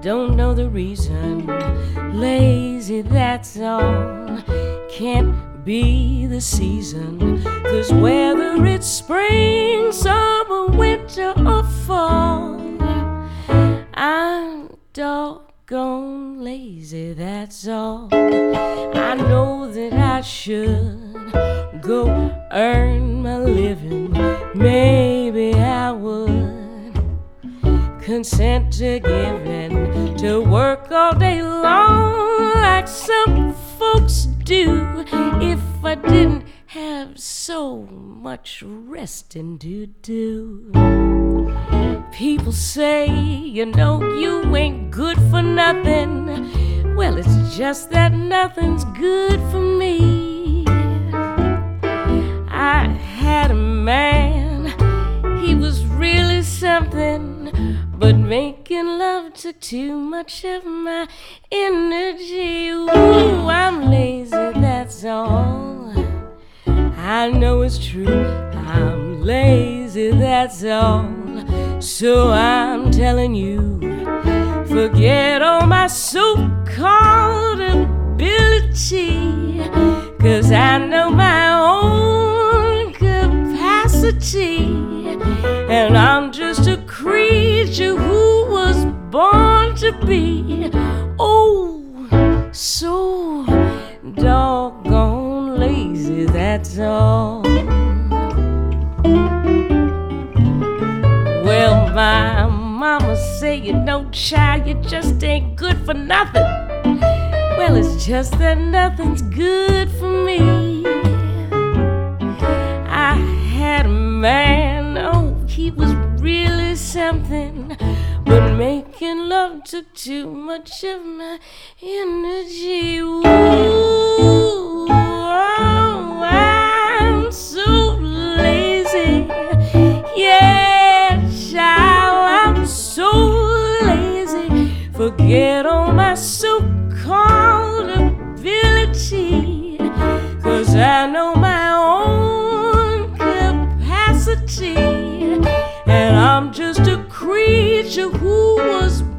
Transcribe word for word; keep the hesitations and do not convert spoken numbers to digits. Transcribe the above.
don't know the reason. Lazy, that's all. Can't be the season, 'cause whether it's spring, summer, winter, or fall, I'm doggone lazy, that's all. I know that I should go earn my living. Maybe I would consent to giving, to work all day long like some folks do, if I didn't have so much resting to do. People say, you know, you ain't good for nothing. Well, it's just that nothing's good for me. I had a man, he was really something, but making love took too much of my energy. Ooh, I'm lazy, that's all. I know it's true, I'm lazy, that's all. So I'm telling you, forget all my so-called ability, 'cause I know my own capacity, and I'm just a creature who was born to be, oh, so doggone lazy, that's all. Well, my mama say, you know, child, you just ain't good for nothing. Well, it's just that nothing's good for me. I had a man, oh, he was really something, but making love took too much of my energy. Ooh, oh, I'm so lazy. Yeah, child, I'm so lazy. Forget all my so-called ability, 'cause I know my own capacity, and I'm just a creature who was